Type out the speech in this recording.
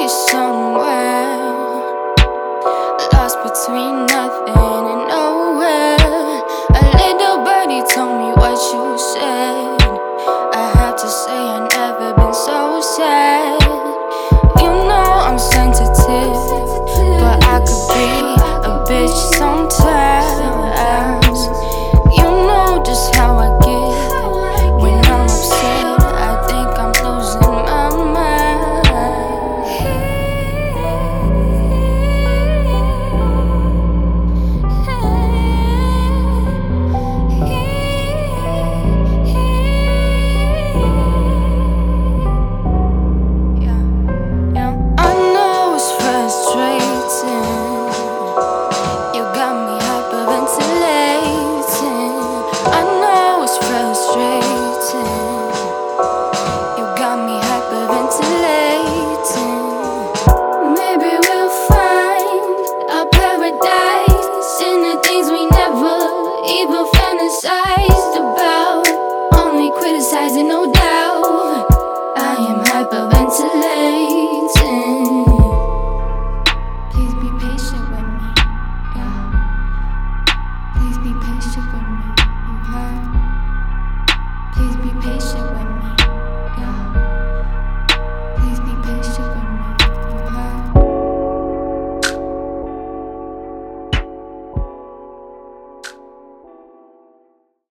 you somewhere, lost between nothing and nowhere. A little birdie told me what you said. I have to say I've never been so sad.